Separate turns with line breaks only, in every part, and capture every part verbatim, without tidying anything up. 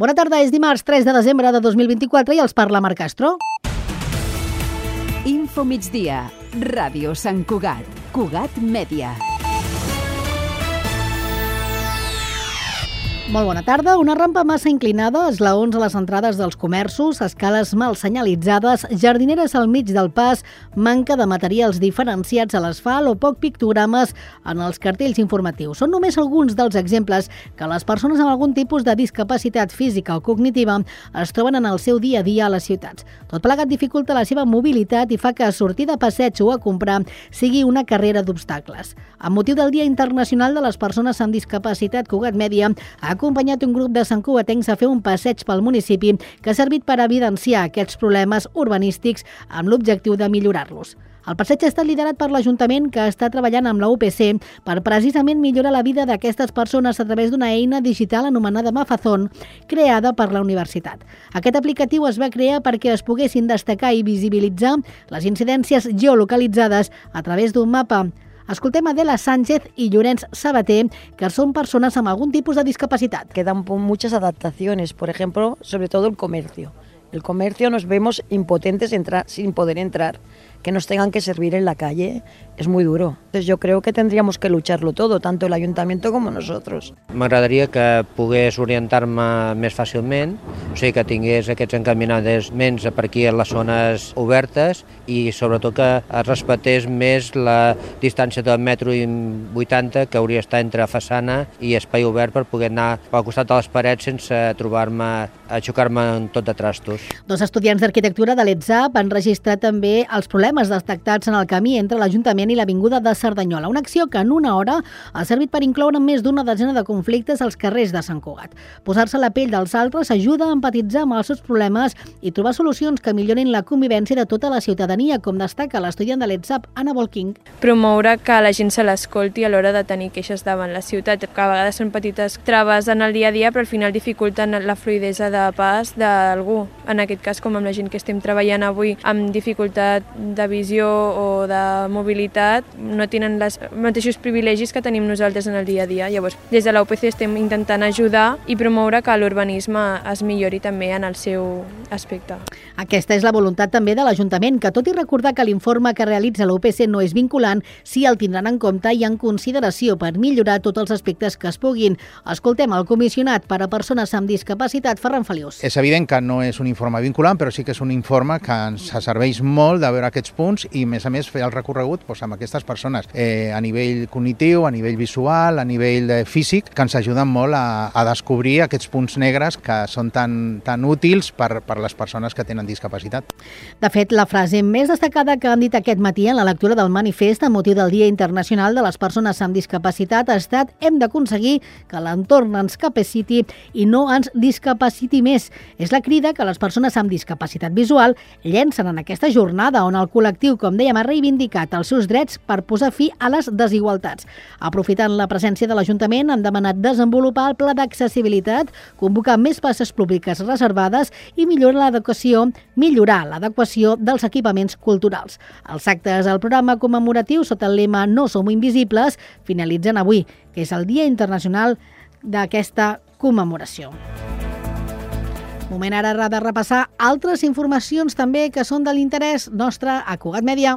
Bona tarda, és dimarts tres de desembre de dos mil vint-i-quatre i els parla Marc Castro.
Info migdia, Ràdio Sant Cugat, Cugat Mèdia.
Molt bona tarda. Una rampa massa inclinada, esglaons a les entrades dels comerços, escales mal senyalitzades, jardineres al mig del pas, manca de materials diferenciats a l'asfalt o poc pictogrames en els cartells informatius. Són només alguns dels exemples que les persones amb algun tipus de discapacitat física o cognitiva es troben en el seu dia a dia a les ciutats. Tot plegat dificulta la seva mobilitat i fa que sortir de passeig o a comprar sigui una carrera d'obstacles. Amb motiu del Dia Internacional de les Persones amb Discapacitat, Cugat Mèdia ha acompanyat un grup de santcugatencs a fer un passeig pel municipi que ha servit per evidenciar aquests problemes urbanístics amb l'objectiu de millorar-los. El passeig ha estat liderat per l'Ajuntament, que està treballant amb la U P C per precisament millorar la vida d'aquestes persones a través d'una eina digital anomenada Mafazón, creada per la universitat. Aquest aplicatiu es va crear perquè es poguessin destacar i visibilitzar les incidències geolocalitzades a través d'un mapa. Escoltem Adela Sánchez y Llorenç Sabater, que son personas amb algún tipo de discapacidad.
Quedan muchas adaptaciones, por ejemplo, sobre todo el comercio. El comercio nos vemos impotentes entrar, sin poder entrar, que nos tengan que servir en la calle, es muy duro. Entonces yo creo que tendríamos que lucharlo todo, tanto el Ayuntamiento como nosotros.
M'agradaria que pogués orientar-me més fàcilment, o sigui que tingués aquests encaminaments per aquí a les zones obertes i sobretot que es respectés més la distància del metro i vuitanta que hauria d'estar entre façana i espai obert per poder anar pel costat de les parets sense trobar-me a xocar-me en tot de trastos.
Dos estudiants d'arquitectura de l'E T S A P han registrat també els problemes detectats en el camí entre l'Ajuntament i l'Avinguda de Cerdanyola, una acció que en una hora ha servit per incloure més d'una desena de conflictes als carrers de Sant Cugat. Posar-se a la pell dels altres ajuda a empatitzar amb els seus problemes i trobar solucions que millorin la convivència de tota la ciutadania, com destaca l'estudiant de l'E T S A P, Anna Volking.
Promoure que la gent se l'escolti a l'hora de tenir queixes davant la ciutat, que a vegades són petites traves en el dia a dia, però al final dificulten la fluidesa de pas d'algú. En aquest cas, com amb la gent que estem treballant avui amb dificultat de visió o de mobilitat, no tenen els mateixos privilegis que tenim nosaltres en el dia a dia. Llavors, des de la U P C estem intentant ajudar i promoure que l'urbanisme es millori també en el seu aspecte.
Aquesta és la voluntat també de l'Ajuntament, que tot i recordar que l'informe que realitza la U P C no és vinculant, sí el tindran en compte i en consideració per millorar tots els aspectes que es puguin. Escoltem el comissionat per a persones amb discapacitat, Ferran Felius.
És evident que no és un informe vinculant, però sí que és un informe que ens serveix molt de veure aquests punts i, a més a més, fer el recorregut doncs, amb aquestes persones eh, a nivell cognitiu, a nivell visual, a nivell de físic, que ens ajuden molt a, a descobrir aquests punts negres que són tan, tan útils per, per les persones que tenen discapacitat.
De fet, la frase més destacada que han dit aquest matí en la lectura del manifest amb motiu del Dia Internacional de les Persones amb Discapacitat ha estat: hem d'aconseguir que l'entorn ens capaciti i no ens discapaciti més. És la crida que les persones amb discapacitat visual llencen en aquesta jornada on el col·lectiu, com dèiem, ha reivindicat els seus drets per posar fi a les desigualtats. Aprofitant la presència de l'Ajuntament, han demanat desenvolupar el pla d'accessibilitat, convocar més places públiques reservades i millorar l'adequació, millorar l'adequació dels equipaments culturals. Els actes del programa commemoratiu sota el lema No som invisibles finalitzen avui, que és el Dia Internacional d'aquesta commemoració. Moment ara de repassar altres informacions també que són de l'interès nostre a Cugat Mèdia.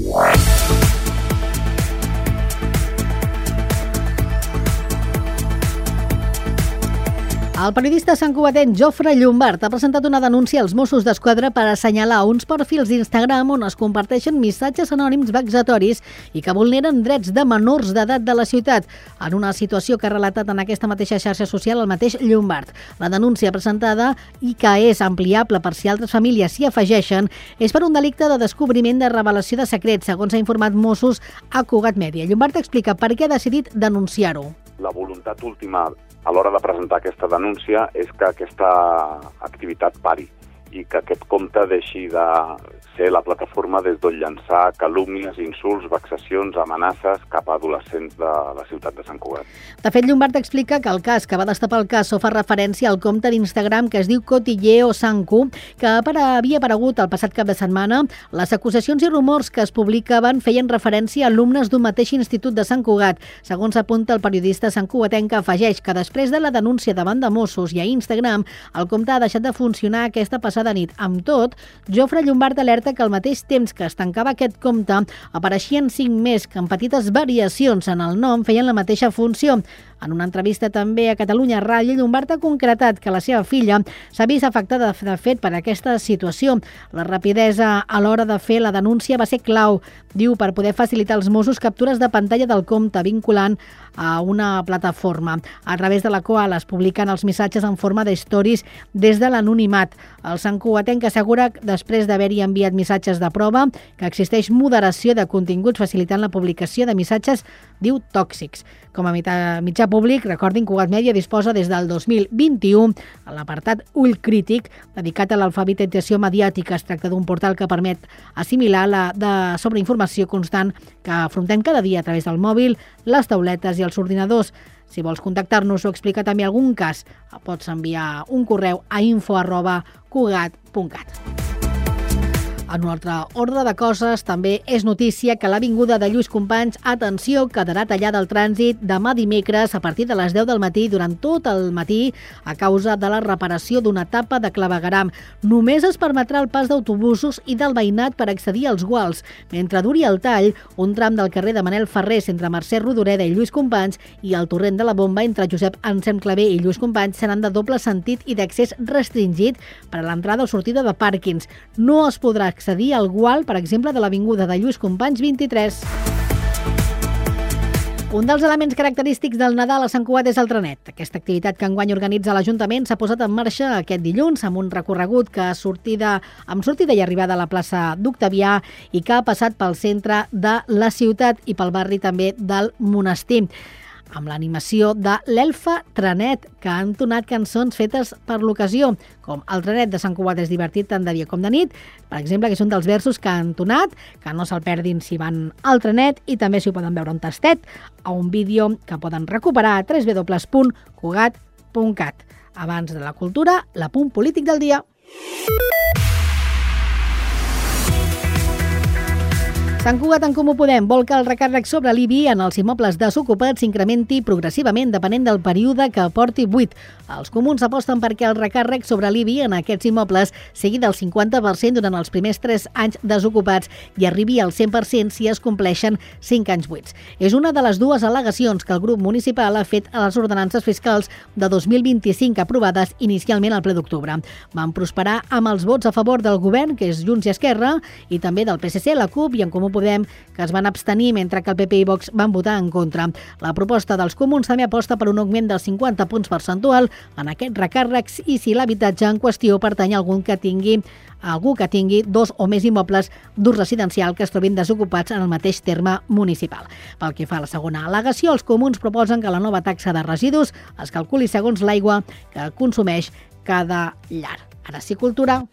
El periodista santcugatenc Jofre Llombart ha presentat una denúncia als Mossos d'Esquadra per assenyalar uns perfils d'Instagram on es comparteixen missatges anònims vexatoris i que vulneren drets de menors d'edat de la ciutat, en una situació que ha relatat en aquesta mateixa xarxa social el mateix Llombart. La denúncia presentada, i que és ampliable per si altres famílies s'hi afegeixen, és per un delicte de descobriment de revelació de secrets, segons ha informat Mossos a Cugat Mèdia. Llombart explica per què ha decidit denunciar-ho.
La voluntat última a l'hora de presentar aquesta denúncia és que aquesta activitat pari i que aquest compte deixi de ser la plataforma des d'on llançar calúmnies, insults, vexacions, amenaces cap a adolescents de la ciutat de Sant Cugat.
De fet, Llombart explica que el cas que va destapar el cas fa referència al compte d'Instagram que es diu Cotilleo Sanku, que havia aparegut el passat cap de setmana. Les acusacions i rumors que es publicaven feien referència a alumnes d'un mateix institut de Sant Cugat. Segons apunta el periodista santcugatenc, que afegeix que després de la denúncia davant de Mossos i a Instagram, el compte ha deixat de funcionar aquesta passada nit. Amb tot, Jofre Llombart alerta que al mateix temps que es tancava aquest compte, apareixien cinc més que amb petites variacions en el nom feien la mateixa funció. En una entrevista també a Catalunya Ràdio, Llombart ha concretat que la seva filla s'ha vist afectada de fet per aquesta situació. La rapidesa a l'hora de fer la denúncia va ser clau, diu, per poder facilitar als Mossos captures de pantalla del compte vinculant a una plataforma, a través de la qual es publiquen els missatges en forma de stories des de l'anonimat. El santcugatenc assegura, després d'haver-hi enviat missatges de prova, que existeix moderació de continguts facilitant la publicació de missatges, diu, tòxics. Com a mitjà públic, recordin, Cugat Mèdia disposa des del dos mil vint-i-u a l'apartat Ull Crític, dedicat a l'alfabetització mediàtica. Es tracta d'un portal que permet assimilar la de sobreinformació constant que afrontem cada dia a través del mòbil, les tauletes i els ordinadors. Si vols contactar-nos o explicar també algun cas, pots enviar un correu a info arroba cugat punt cat. En un altre ordre de coses, també és notícia que l'Avinguda de Lluís Companys, atenció, quedarà tallada al trànsit demà dimecres a partir de les deu del matí durant tot el matí a causa de la reparació d'una etapa de clavegueram. Només es permetrà el pas d'autobusos i del veïnat per accedir als guals. Mentre duri el tall, un tram del carrer de Manel Ferrés entre Mercè Rodoreda i Lluís Companys i el torrent de la Bomba entre Josep Anselm Clavé i Lluís Companys seran de doble sentit i d'accés restringit per a l'entrada o sortida de pàrquings. No es podrà accedir al gual, per exemple, de l'Avinguda de Lluís Companys vint-i-tres. Un dels elements característics del Nadal a Sant Cugat és el trenet. Aquesta activitat que enguany organitza l'Ajuntament s'ha posat en marxa aquest dilluns amb un recorregut que sortida, amb sortida i arribada a la plaça d'Octavià i que ha passat pel centre de la ciutat i pel barri també del Monestir, amb l'animació de l'Elfa Trenet, que ha entonat cançons fetes per l'ocasió, com El trenet de Sant Cugat és divertit tant de dia com de nit, per exemple, que és un dels versos que ha entonat, que no se'l perdin si van al trenet, i també si ho poden veure un tastet a un vídeo que poden recuperar a w w w punt cugat punt cat. Abans de la cultura, l'apunt polític del dia. Sant Cugat en Comú Podem vol que el recàrrec sobre l'I B I en els immobles desocupats s'incrementi progressivament depenent del període que porti buit. Els comuns aposten perquè el recàrrec sobre l'I B I en aquests immobles sigui del cinquanta per cent durant els primers tres anys desocupats i arribi al cent per cent si es compleixen cinc anys buits. És una de les dues al·legacions que el grup municipal ha fet a les ordenances fiscals de dos mil vint-i-cinc aprovades inicialment al ple d'octubre. Van prosperar amb els vots a favor del govern, que és Junts i Esquerra, i també del P S C, la CUP i en Comú Podem, que es van abstenir, mentre que el P P i Vox van votar en contra. La proposta dels comuns també aposta per un augment dels cinquanta punts percentual en aquests recàrrecs i si l'habitatge en qüestió pertany a algun que tingui algú que tingui dos o més immobles d'ús residencial que es trobin desocupats en el mateix terme municipal. Pel que fa a la segona al·legació, els comuns proposen que la nova taxa de residus es calculi segons l'aigua que consumeix cada llar. Ara sí, cultura.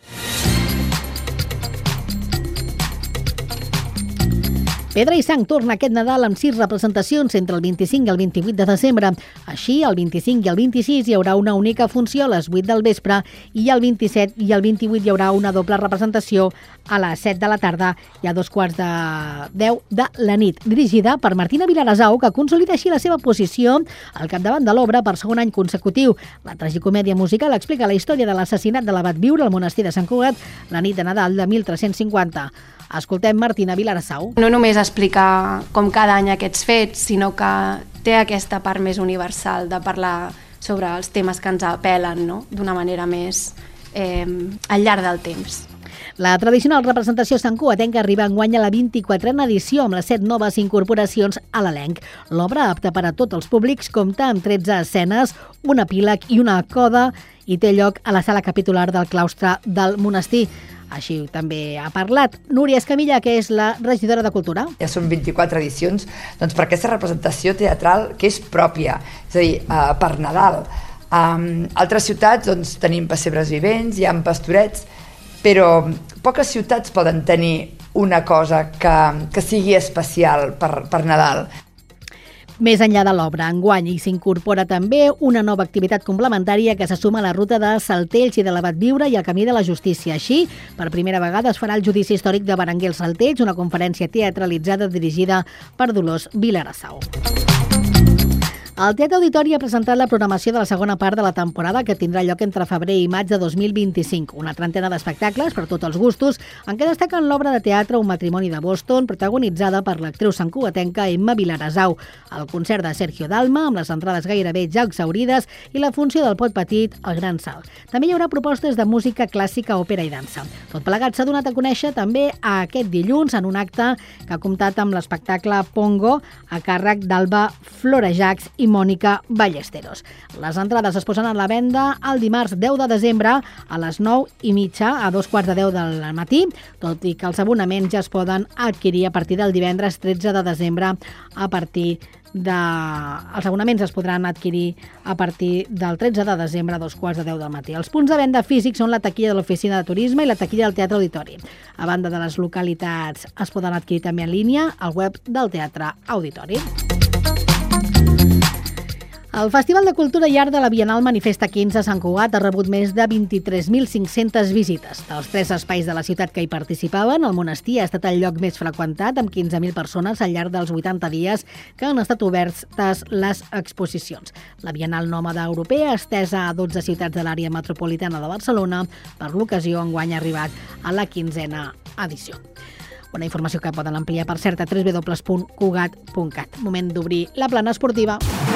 Pedra i Sang torna aquest Nadal amb sis representacions entre el vint-i-cinc i el vint-i-vuit de desembre. Així, el vint-i-cinc i el vint-i-sis hi haurà una única funció a les vuit del vespre i el vint-i-set i el vint-i-vuit hi haurà una doble representació a les set de la tarda i a dos quarts de deu de la nit, dirigida per Martina Vilarasau, que consolida així la seva posició al capdavant de l'obra per segon any consecutiu. La tragicomèdia musical explica la història de l'assassinat de l'abat Viure al monestir de Sant Cugat la nit de Nadal de mil tres-cents cinquanta. Escoltem Martina Vilarasau.
No només explicar com cada any aquests fets, sinó que té aquesta part més universal de parlar sobre els temes que ens apel·len, no? D'una manera més eh, al llarg del temps.
La tradicional representació santcugatenca arriba enguany a la vint-i-quatrena edició amb les set noves incorporacions a l'elenc. L'obra, apta per a tots els públics, compta amb tretze escenes, un epíleg i una coda i té lloc a la sala capitular del claustre del monestir. Així també ha parlat Núria Escamilla, que és la regidora de Cultura.
Ja són vint-i-quatre edicions doncs, per aquesta representació teatral que és pròpia, és a dir, uh, per Nadal. A um, altres ciutats doncs, tenim pessebres vivents, hi ha pastorets, però poques ciutats poden tenir una cosa que, que sigui especial per, per Nadal.
Més enllà de l'obra, enguany hi s'incorpora també una nova activitat complementària que se suma a la ruta de Saltells i de l'Abat Viure i el Camí de la Justícia. Així, per primera vegada es farà el judici històric de Berenguer els Saltells, una conferència teatralitzada dirigida per Dolors Vilarassau. El Teatre Auditori ha presentat la programació de la segona part de la temporada que tindrà lloc entre febrer i maig de dos mil vint-i-cinc. Una trentena d'espectacles per tots els gustos, en què destaquen l'obra de teatre Un matrimoni de Boston, protagonitzada per l'actriu santcugatenca Emma Vilarassau, el concert de Sergio Dalma, amb les entrades gairebé ja exhaurides, i la funció del Pot Petit, El Gran Salt. També hi haurà propostes de música clàssica, òpera i dansa. Tot plegat s'ha donat a conèixer també aquest dilluns en un acte que ha comptat amb l'espectacle Pongo a càrrec d'Alba Florejacs i Mònica Ballesteros. Les entrades es posen a la venda el dimarts deu de desembre a les nou i mitja a dos quarts de deu del matí, tot i que els abonaments ja es poden adquirir a partir del divendres tretze de desembre a partir de... Els abonaments es podran adquirir a partir del tretze de desembre a dos quarts de deu del matí. Els punts de venda físics són la taquilla de l'Oficina de Turisme i la taquilla del Teatre Auditori. A banda de les localitats, es poden adquirir també en línia al web del Teatre Auditori. El Festival de Cultura i Art de la Bienal Manifesta quinze a Sant Cugat ha rebut més de vint-i-tres mil cinc-centes visites. Dels tres espais de la ciutat que hi participaven, el monestir ha estat el lloc més freqüentat, amb quinze mil persones al llarg dels vuitanta dies que han estat obertes les exposicions. La Bienal Nòmada Europea, estesa a dotze ciutats de l'àrea metropolitana de Barcelona, per l'ocasió enguany ha arribat a la quinzena edició. Una informació que poden ampliar, per cert, a w w w punt cugat punt cat. Moment d'obrir la plana esportiva.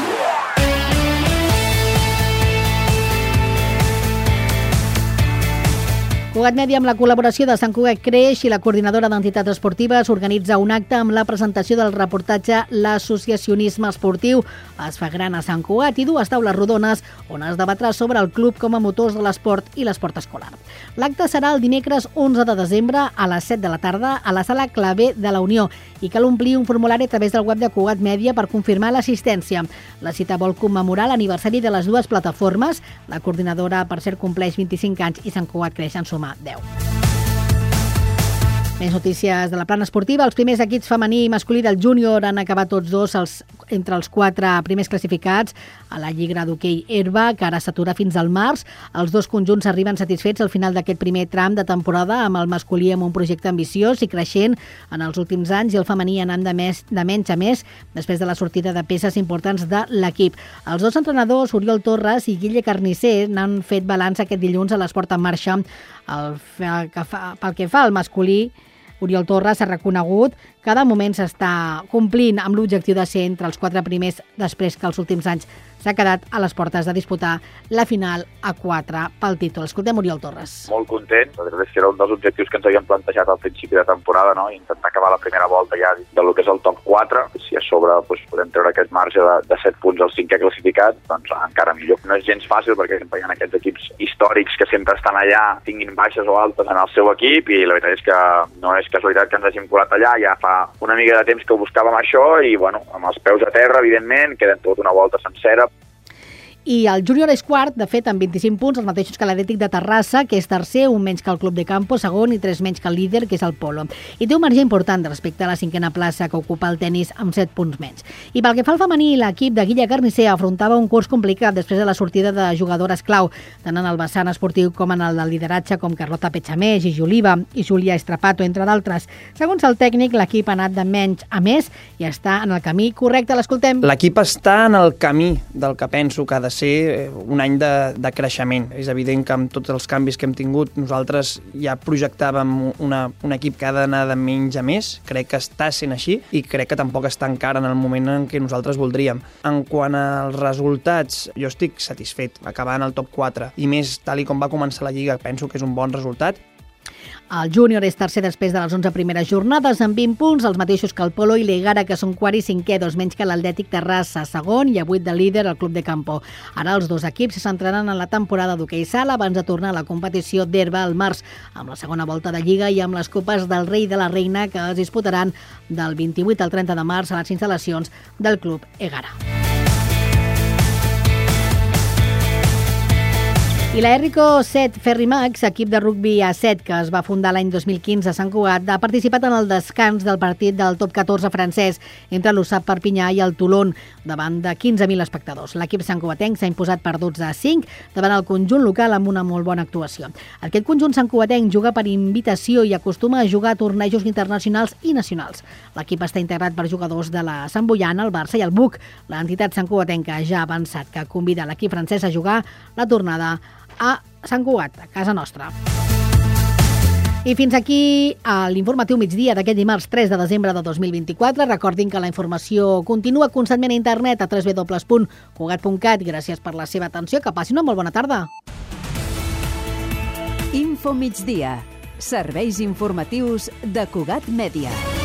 Cugat Mèdia, amb la col·laboració de Sant Cugat Creix i la coordinadora d'entitats esportives, organitza un acte amb la presentació del reportatge L'associacionisme esportiu es fa gran a Sant Cugat i dues taules rodones on es debatrà sobre el club com a motors de l'esport i l'esport escolar. L'acte serà el dimecres onze de desembre a les set de la tarda a la sala Clavé de la Unió i cal omplir un formulari a través del web de Cugat Mèdia per confirmar l'assistència. La cita vol commemorar l'aniversari de les dues plataformes. La coordinadora, per cert, compleix vint-i-cinc anys i Sant Cugat Creix en suma deu. Més notícies de la plana esportiva. Els primers equips femení i masculí del júnior han acabat tots dos els, entre els quatre primers classificats a la Lliga d'Hoquei Herba, que ara s'atura fins al març. Els dos conjunts arriben satisfets al final d'aquest primer tram de temporada, amb el masculí amb un projecte ambiciós i creixent en els últims anys i el femení anant de, més, de menys a més després de la sortida de peces importants de l'equip. Els dos entrenadors, Oriol Torres i Guille Carnicer, n'han fet balanç aquest dilluns a l'Esport en Marxa. El, que fa, pel que fa al masculí, Oriol Torres ha reconegut que de moment s'està complint amb l'objectiu de ser entre els quatre primers després que els últims anys s'ha quedat a les portes de disputar la final a quatre pel títol. Escoltem Oriol Torres.
Molt content, la veritat és que era un dels objectius que ens havíem plantejat al principi de temporada, no? Intentar acabar la primera volta ja de lo que és el top quatre. Si a sobre doncs, podem treure aquest marge de, de set punts al cinquè classificat, doncs encara millor. No és gens fàcil perquè sempre hi ha aquests equips històrics que sempre estan allà, tinguin baixes o altes en el seu equip, i la veritat és que no és casualitat que ens hagin colat allà. Ja fa una mica de temps que ho buscàvem això i, bueno, amb els peus a terra, evidentment, queden tota una volta sencera.
I el júnior és quart, de fet, amb vint-i-cinc punts, els mateixos que l'Atlètic de Terrassa, que és tercer, un menys que el Club de Campo, segon, i tres menys que el líder, que és el Polo. I té un marge important respecte a la cinquena plaça que ocupa el tenis amb set punts menys. I pel que fa al femení, l'equip de Guilla Carnicer afrontava un curs complicat després de la sortida de jugadores clau, tant en el vessant esportiu com en el del lideratge, com Carlota Pechamés, Gigi Oliva i Júlia Estrapato, entre d'altres. Segons el tècnic, l'equip ha anat de menys a més i està en el camí correcte. L'escoltem.
L'equip està en el camí del que penso que ha de ser un any de, de creixement. És evident que amb tots els canvis que hem tingut nosaltres ja projectàvem una, un equip que ha d'anar de menys a més. Crec que està sent així i crec que tampoc està encara en el moment en què nosaltres voldríem. En quant als resultats, jo estic satisfet acabar en el top quatre i més tal i com va començar la Lliga, penso que és un bon resultat.
El júnior és tercer després de les onze primeres jornades amb vint punts, els mateixos que el Polo i l'Egara, que són quart i cinquè, dos menys que l'Atlètic Terrassa, segon, i a vuit de líder el Club de Campo. Ara els dos equips se centraran en la temporada d'hoquei sala abans de tornar a la competició d'herba al març, amb la segona volta de Lliga i amb les copes del Rei i de la Reina que es disputaran del vint-i-vuit al trenta de març a les instal·lacions del Club Egara. I la Errico set Ferri Max, equip de rugbi A set que es va fundar l'any dos mil quinze a Sant Cugat, ha participat en el descans del partit del top catorze francès entre l'U S A P Perpinyà i el Toulon, davant de quinze mil espectadors. L'equip santcugatenc s'ha imposat per dotze a cinc davant el conjunt local amb una molt bona actuació. Aquest conjunt santcugatenc juga per invitació i acostuma a jugar a tornejos internacionals i nacionals. L'equip està integrat per jugadors de la Sant Boiana, el Barça i el Buc. L'entitat santcugatenca ja ha avançat que convida l'equip francès a jugar la tornada a Sant Cugat, a casa nostra. I fins aquí l'informatiu migdia d'aquest dimarts tres de desembre de dos mil vint-i-quatre. Recordin que la informació continua constantment a internet a w w w punt cugat punt cat. Gràcies per la seva atenció. Que passi una molt bona tarda.
Info migdia. Serveis informatius de Cugat Mèdia.